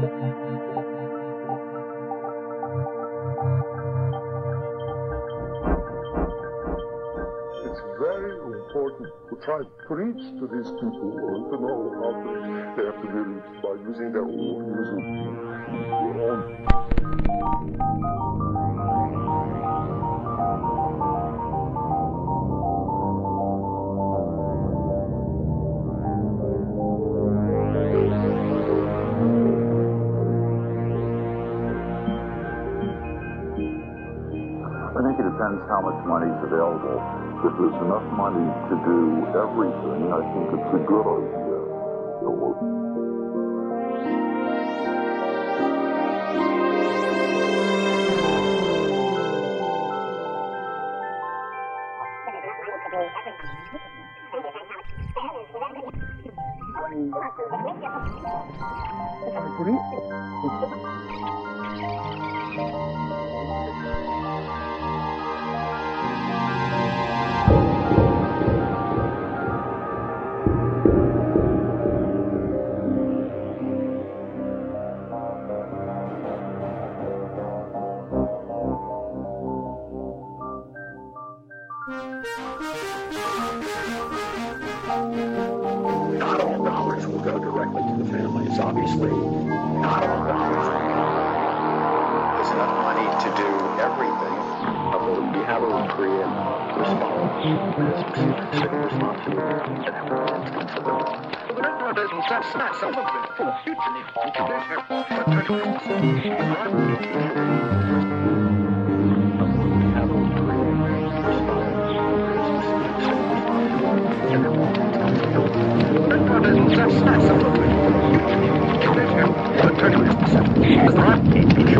It's very important to try to reach to these people and to know how they have to be reached by using their own music, their own. I think it depends how much money is available. If there's enough money to do everything, I think it's a good idea. Not all dollars will go directly to the families, obviously. Not all dollars will go. There's enough money to do everything. We have a create responsibility. That's not